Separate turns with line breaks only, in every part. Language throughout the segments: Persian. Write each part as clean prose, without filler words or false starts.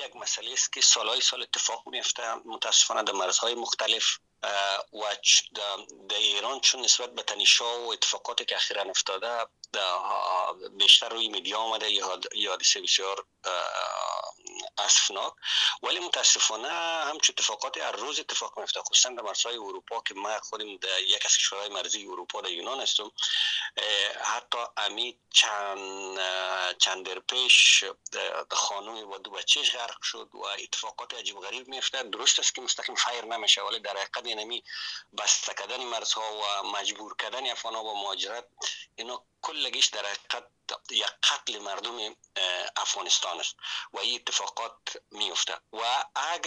یک مسئله است که سال اتفاق میفته متاسفانه در مرزهای مختلف و در ایران چون نسبت به تنش‌ها و اتفاقاتی که اخیراً افتاده بیشتر روی میدیا آمده یه حادثه بسیار اسفناک، ولی متاسفانه همچون اتفاقات هر روز اتفاق میفته، خصوصا در مرزهای اروپا که ما خودم در یک از کشورهای مرزی اروپا در یونان هستم. حتی امی چند در پیش خانومی با 2 بچه‌اش غرق شد و اتفاقات عجیب غریب میفته. درست است که مستقیم فایر نمیشه، ولی در حقیقت اینمی بسته کردن مرزها و مجبور کردن افغان‌ها به مهاجرت، اینا کلگیش در حقیقت یک قتل مردم افغانستان است و این اتفاقات میفته و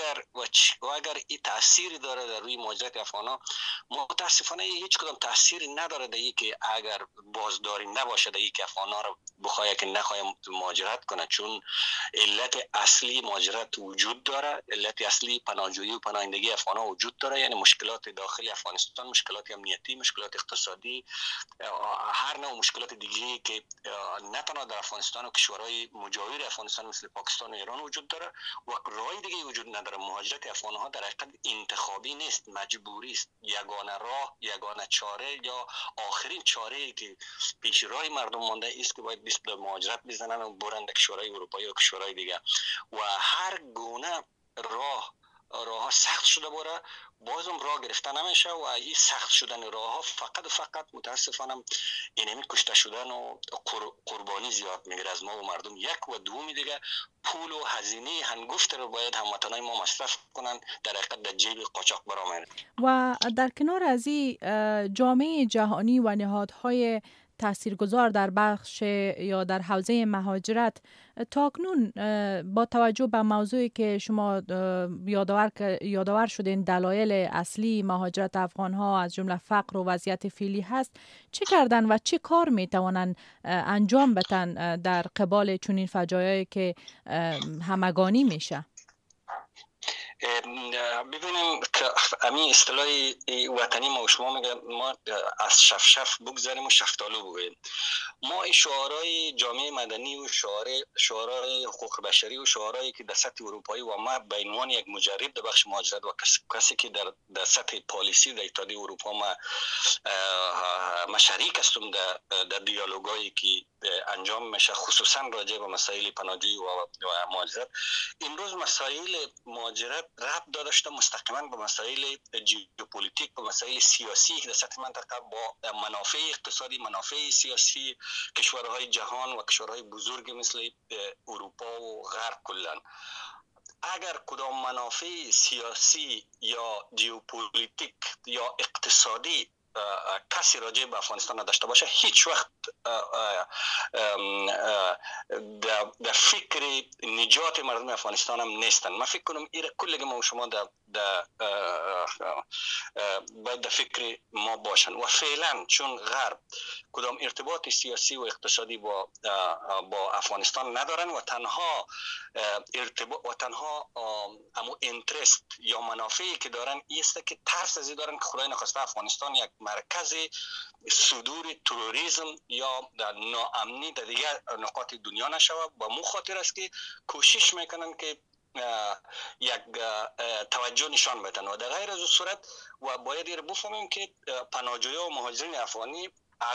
اگر این تأثیری داره در روی مهاجرت افغان‌ها، متاسفانه هیچ کدام تأثیری نداره در این که اگر بازداری نباشه در این که افغان‌ها رو بخواه که نخواه مهاجرت کنه، چون علت اصلی مهاجرت وجود داره، علت اصلی پناهجویی و پناهندگی افغان‌ها وجود داره، یعنی مشکلات داخلی افغانستان، مشکلات امنیتی، مشکلات اقتصادی، هر نوع مشکلات دیگری که نه تنها در افغانستان و کشورهای مجاور افغانستان مثل پاکستان و ایران وجود داره و راه دیگه وجود نداره. مهاجرت افغان‌ها در حقیقت انتخابی نیست، مجبوری است، یگانه راه، یگانه چاره یا آخرین چاره که پیش راه مردم مانده است که باید به مهاجرت بزنن و برند کشورهای اروپایی و کشورهای دیگه و هر گونه راه سخت شده باره، بازم راه گرفته نمیشه و این سخت شدن راه ها فقط و فقط متاسفانه اینمی کشته شدن و قربانی زیاد میگیره از ما و مردم. یک و دومی دیگه پول و هزینه هنگفت رو باید هموطنای ما مصرف کنن، در حقیقت در جیب قاچاقبرا میره.
و در کنار از این جامعه جهانی و نهادهای تاثیرگذار در بخش یا در حوزه مهاجرت تاکنون با توجه به موضوعی که شما یادآور شدین دلایل اصلی مهاجرت افغان‌ها از جمله فقر و وضعیت فعلی هست، چه کردن و چه کار میتوانند انجام بدن در قبال چنین فجایعی که همگانی میشه؟
ببینیم که همین اصطلاح وطنی ما و شما میگه ما از شفشف بگذاریم و شفتالو بگوییم. ما شعارهای جامعه مدنی و شعارهای حقوق بشری و شعارهایی که در سطح اروپایی و ما به عنوان یک مجرب در بخش مهاجرت و کسی که در سطح پالیسی در اتحادیه اروپا ما شریک هستم در دیالوگایی که انجام میشه، خصوصا راجع به مسائل پناهجویی و مهاجرت. امروز مسائل مهاجرت ربط داشته مستقیما به مسائل ژئوپلیتیک، به مسائل سیاسی که در سطح منطقه با منافع اقتصادی، منافع سیاسی کشورهای جهان و کشورهای بزرگ مثل اروپا و غرب کلا. اگر کدام منافع سیاسی یا ژئوپلیتیک یا اقتصادی کسی راجع به افغانستان نداشته باشه، هیچ وقت در فکر نجات مردم افغانستان هم نیستن. من فکر کنم این کلگی ما و شما باید در فکر ما باشن و فعلا چون غرب کدام ارتباط سیاسی و اقتصادی با افغانستان ندارن و تنها ارتباط و تنها امو اینترست یا منافعی که دارن است که ترس از دارن که خدای نخواسته افغانستان یک مرکز صدور تروریسم یا ناامنی در دیگر نقاط دنیا نشود. با مو خاطر است که کوشش میکنن که یک توجه نشان بدن و در غیر از صورت و باید این بفهمیم که پناهجویان و مهاجرین افغانی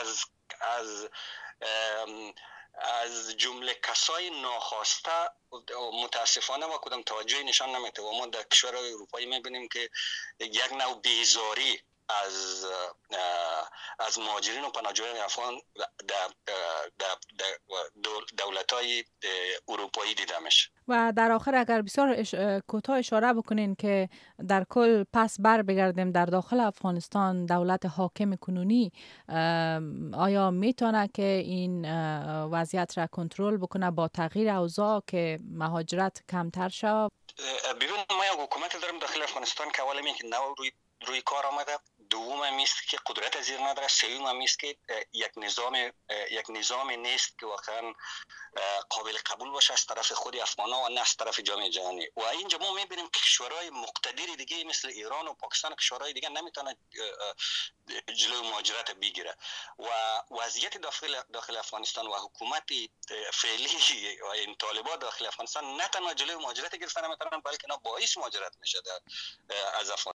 از جمله کسای ناخواسته متاسفانه ما کدام توجهی نشان نمیده و ما در کشورهای اروپایی میبینیم که یک نوع بیزاری از مهاجرین و پناهجویان افغان در دولت‌های اروپایی دیده میشه.
و در آخر اگر بسیار کوتاه اشاره بکنین که در کل پس بر بگردیم در داخل افغانستان دولت حاکم کنونی آیا میتونه که این وضعیت را کنترل بکنه با تغییر اوضاع که مهاجرت کمتر شود؟
ببین ما یک حکومت داریم داخل افغانستان که اولا که نو روی کار آمده، دوم هم است که قدرت از زیر نداره، سوم هم است که یک نظام نیست که واقعا قابل قبول باشه از طرف خود افغان‌ها و نه از طرف جامعه جهانی. و اینجا ما می‌بینیم که کشورهای مقتدر دیگه مثل ایران و پاکستان و کشورهای دیگه نمیتونه جلوی مهاجرت بگیره و وضعیت داخل افغانستان و حکومت فعلی و این طالبان داخل افغانستان نه تنها جلوی مهاجرت گرفتن نمیتونن، بلکه اینا باعث مهاجرت میشه از افغانستان.